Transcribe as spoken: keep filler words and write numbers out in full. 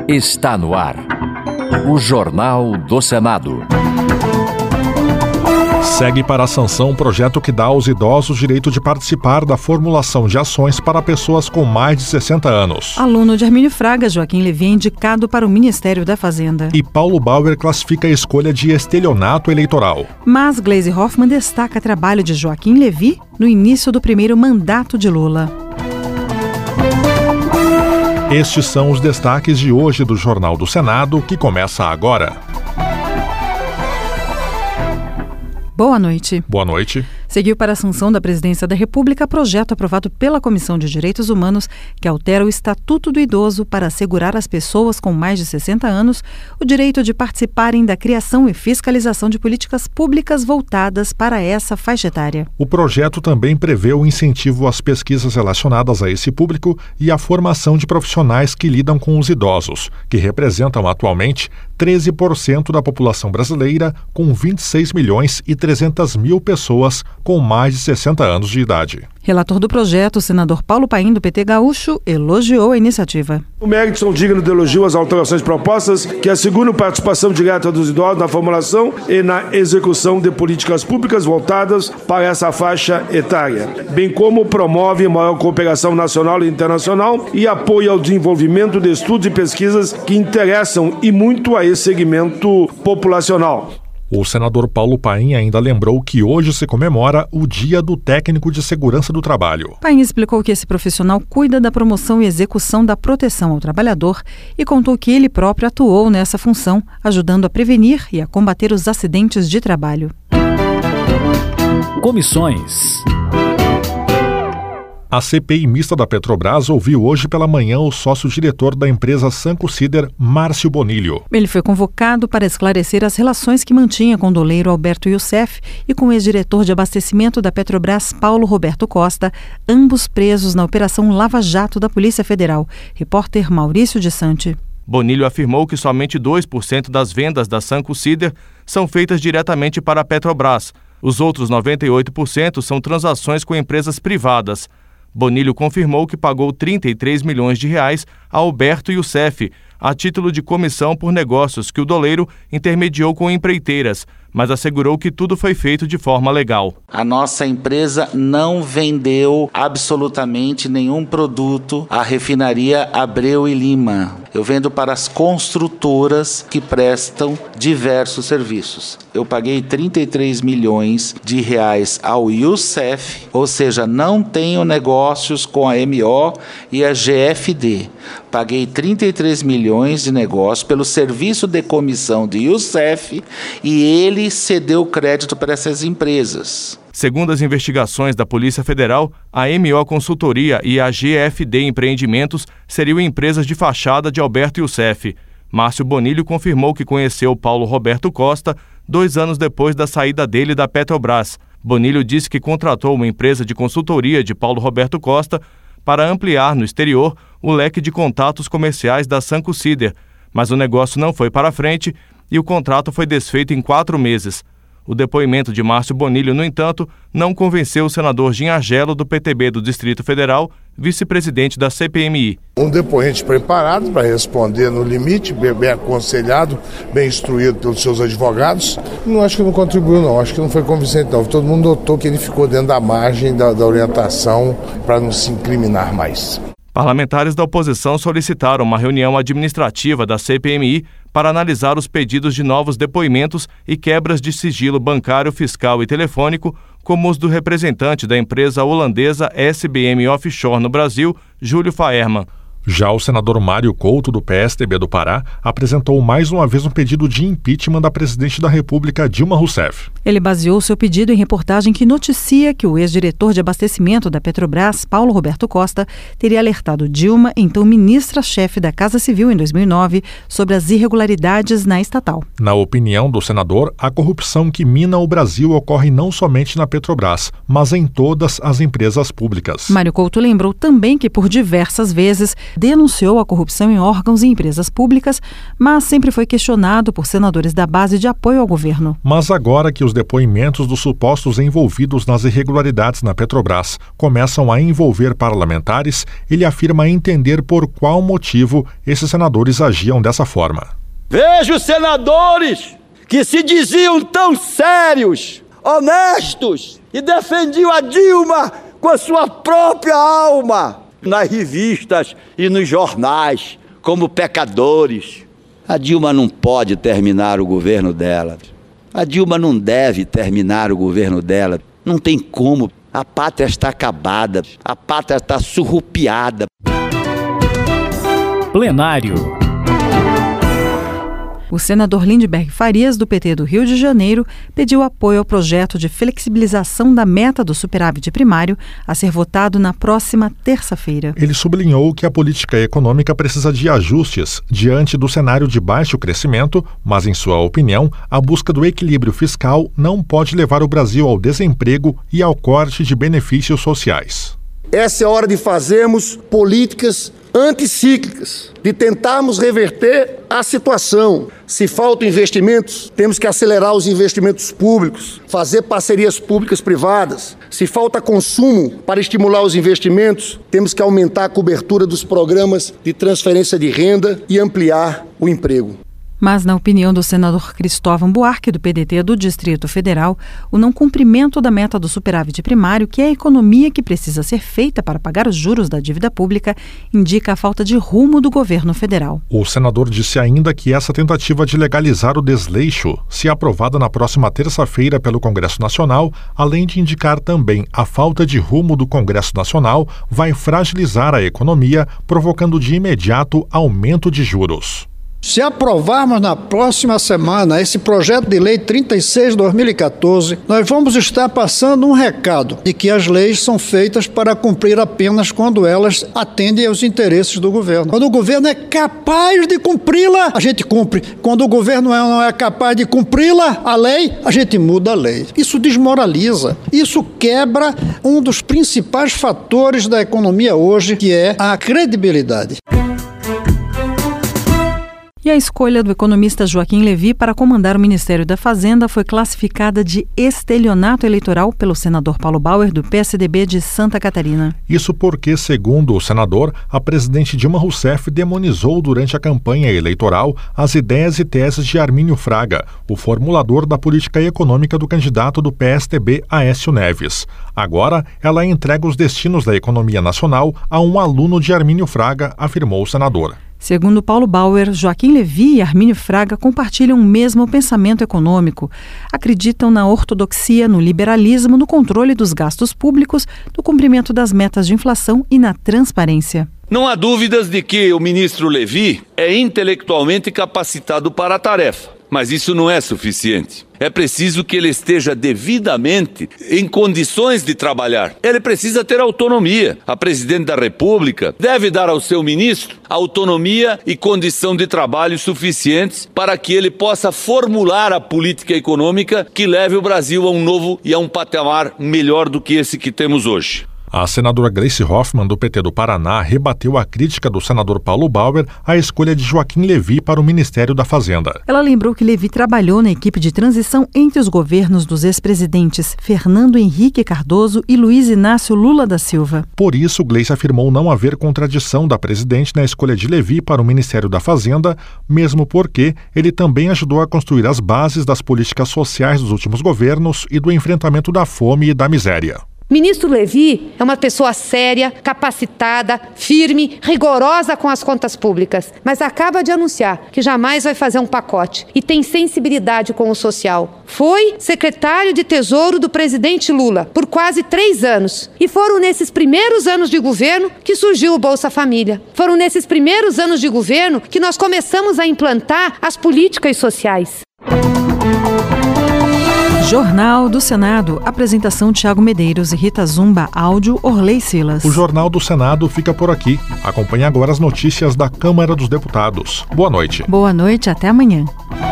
Está no ar. O Jornal do Senado. Segue para a sanção um projeto que dá aos idosos o direito de participar da formulação de ações para pessoas com mais de sessenta anos. Aluno de Hermínio Fraga, Joaquim Levy, é indicado para o Ministério da Fazenda. E Paulo Bauer classifica a escolha de estelionato eleitoral. Mas Gleisi Hoffmann destaca trabalho de Joaquim Levy no início do primeiro mandato de Lula. Estes são os destaques de hoje do Jornal do Senado, que começa agora. Boa noite. Boa noite. Seguiu para a sanção da Presidência da República projeto aprovado pela Comissão de Direitos Humanos que altera o Estatuto do Idoso para assegurar às pessoas com mais de sessenta anos o direito de participarem da criação e fiscalização de políticas públicas voltadas para essa faixa etária. O projeto também prevê o incentivo às pesquisas relacionadas a esse público e à formação de profissionais que lidam com os idosos, que representam atualmente treze por cento da população brasileira, com vinte e seis milhões e trezentas mil pessoas com mais de sessenta anos de idade. Relator do projeto, o senador Paulo Paim, do P T Gaúcho, elogiou a iniciativa. O mérito são dignos de elogio às alterações propostas que asseguram participação direta dos idosos na formulação e na execução de políticas públicas voltadas para essa faixa etária, bem como promove maior cooperação nacional e internacional e apoio ao desenvolvimento de estudos e pesquisas que interessam e muito a esse segmento populacional. O senador Paulo Paim ainda lembrou que hoje se comemora o Dia do Técnico de Segurança do Trabalho. Paim explicou que esse profissional cuida da promoção e execução da proteção ao trabalhador e contou que ele próprio atuou nessa função, ajudando a prevenir e a combater os acidentes de trabalho. Comissões. A C P I mista da Petrobras ouviu hoje pela manhã o sócio-diretor da empresa Sanco Sider, Márcio Bonilho. Ele foi convocado para esclarecer as relações que mantinha com o doleiro Alberto Youssef e com o ex-diretor de abastecimento da Petrobras, Paulo Roberto Costa, ambos presos na Operação Lava Jato da Polícia Federal. Repórter Maurício de Sante. Bonilho afirmou que somente dois por cento das vendas da Sanco Sider são feitas diretamente para a Petrobras. Os outros noventa e oito por cento são transações com empresas privadas. Bonilho confirmou que pagou trinta e três milhões de reais a Alberto Youssef, a título de comissão por negócios que o doleiro intermediou com empreiteiras, mas assegurou que tudo foi feito de forma legal. A nossa empresa não vendeu absolutamente nenhum produto à refinaria Abreu e Lima. Eu vendo para as construtoras que prestam diversos serviços. Eu paguei trinta e três milhões de reais ao Youssef, ou seja, não tenho negócios com a M O e a G F D. Paguei trinta e três milhões de negócios pelo serviço de comissão de Youssef e ele cedeu crédito para essas empresas. Segundo as investigações da Polícia Federal, a M O Consultoria e a G F D Empreendimentos seriam empresas de fachada de Alberto Youssef. Márcio Bonilho confirmou que conheceu Paulo Roberto Costa dois anos depois da saída dele da Petrobras. Bonilho disse que contratou uma empresa de consultoria de Paulo Roberto Costa para ampliar no exterior o leque de contatos comerciais da Sanco Sider, mas o negócio não foi para frente e o contrato foi desfeito em quatro meses. O depoimento de Márcio Bonilho, no entanto, não convenceu o senador Gin Argelo, do P T B do Distrito Federal, vice-presidente da C P M I. Um depoente preparado para responder no limite, bem aconselhado, bem instruído pelos seus advogados. Não acho que não contribuiu, não. Acho que não foi convincente, não. Todo mundo notou que ele ficou dentro da margem da, da orientação para não se incriminar mais. Parlamentares da oposição solicitaram uma reunião administrativa da C P M I para analisar os pedidos de novos depoimentos e quebras de sigilo bancário, fiscal e telefônico, como os do representante da empresa holandesa S B M Offshore no Brasil, Júlio Faerman. Já o senador Mário Couto, do P S D B do Pará, apresentou mais uma vez um pedido de impeachment da presidente da República, Dilma Rousseff. Ele baseou seu pedido em reportagem que noticia que o ex-diretor de abastecimento da Petrobras, Paulo Roberto Costa, teria alertado Dilma, então ministra-chefe da Casa Civil em dois mil e nove, sobre as irregularidades na estatal. Na opinião do senador, a corrupção que mina o Brasil ocorre não somente na Petrobras, mas em todas as empresas públicas. Mário Couto lembrou também que, por diversas vezes, denunciou a corrupção em órgãos e empresas públicas, mas sempre foi questionado por senadores da base de apoio ao governo. Mas agora que os depoimentos dos supostos envolvidos nas irregularidades na Petrobras começam a envolver parlamentares, ele afirma entender por qual motivo esses senadores agiam dessa forma. Vejo senadores que se diziam tão sérios, honestos e defendiam a Dilma com a sua própria alma nas revistas e nos jornais como pecadores. A Dilma não pode terminar o governo dela. A Dilma não deve terminar o governo dela. Não tem como. A pátria está acabada. A pátria está surrupiada. Plenário. O senador Lindbergh Farias, do P T do Rio de Janeiro, pediu apoio ao projeto de flexibilização da meta do superávit primário a ser votado na próxima terça-feira. Ele sublinhou que a política econômica precisa de ajustes diante do cenário de baixo crescimento, mas, em sua opinião, a busca do equilíbrio fiscal não pode levar o Brasil ao desemprego e ao corte de benefícios sociais. Essa é a hora de fazermos políticas anticíclicas, de tentarmos reverter a situação. Se faltam investimentos, temos que acelerar os investimentos públicos, fazer parcerias públicas-privadas. Se falta consumo para estimular os investimentos, temos que aumentar a cobertura dos programas de transferência de renda e ampliar o emprego. Mas, na opinião do senador Cristóvão Buarque, do P D T do Distrito Federal, o não cumprimento da meta do superávit primário, que é a economia que precisa ser feita para pagar os juros da dívida pública, indica a falta de rumo do governo federal. O senador disse ainda que essa tentativa de legalizar o desleixo, se aprovada na próxima terça-feira pelo Congresso Nacional, além de indicar também a falta de rumo do Congresso Nacional, vai fragilizar a economia, provocando de imediato aumento de juros. Se aprovarmos na próxima semana esse projeto de lei trinta e seis de dois mil e quatorze, nós vamos estar passando um recado de que as leis são feitas para cumprir apenas quando elas atendem aos interesses do governo. Quando o governo é capaz de cumpri-la, a gente cumpre. Quando o governo não é capaz de cumpri-la, a lei, a gente muda a lei. Isso desmoraliza. Isso quebra um dos principais fatores da economia hoje, que é a credibilidade. E a escolha do economista Joaquim Levy para comandar o Ministério da Fazenda foi classificada de estelionato eleitoral pelo senador Paulo Bauer, do P S D B de Santa Catarina. Isso porque, segundo o senador, a presidente Dilma Rousseff demonizou durante a campanha eleitoral as ideias e teses de Armínio Fraga, o formulador da política econômica do candidato do P S D B, Aécio Neves. Agora, ela entrega os destinos da economia nacional a um aluno de Armínio Fraga, afirmou o senador. Segundo Paulo Bauer, Joaquim Levy e Armínio Fraga compartilham o mesmo pensamento econômico. Acreditam na ortodoxia, no liberalismo, no controle dos gastos públicos, no cumprimento das metas de inflação e na transparência. Não há dúvidas de que o ministro Levy é intelectualmente capacitado para a tarefa, mas isso não é suficiente. É preciso que ele esteja devidamente em condições de trabalhar. Ele precisa ter autonomia. A presidente da República deve dar ao seu ministro autonomia e condição de trabalho suficientes para que ele possa formular a política econômica que leve o Brasil a um novo e a um patamar melhor do que esse que temos hoje. A senadora Gleice Hoffmann, do P T do Paraná, rebateu a crítica do senador Paulo Bauer à escolha de Joaquim Levy para o Ministério da Fazenda. Ela lembrou que Levy trabalhou na equipe de transição entre os governos dos ex-presidentes Fernando Henrique Cardoso e Luiz Inácio Lula da Silva. Por isso, Gleice afirmou não haver contradição da presidente na escolha de Levy para o Ministério da Fazenda, mesmo porque ele também ajudou a construir as bases das políticas sociais dos últimos governos e do enfrentamento da fome e da miséria. Ministro Levy é uma pessoa séria, capacitada, firme, rigorosa com as contas públicas, mas acaba de anunciar que jamais vai fazer um pacote e tem sensibilidade com o social. Foi secretário de Tesouro do presidente Lula por quase três anos e foram nesses primeiros anos de governo que surgiu o Bolsa Família. Foram nesses primeiros anos de governo que nós começamos a implantar as políticas sociais. Jornal do Senado. Apresentação Tiago Medeiros e Rita Zumba. Áudio Orley Silas. O Jornal do Senado fica por aqui. Acompanhe agora as notícias da Câmara dos Deputados. Boa noite. Boa noite, até amanhã.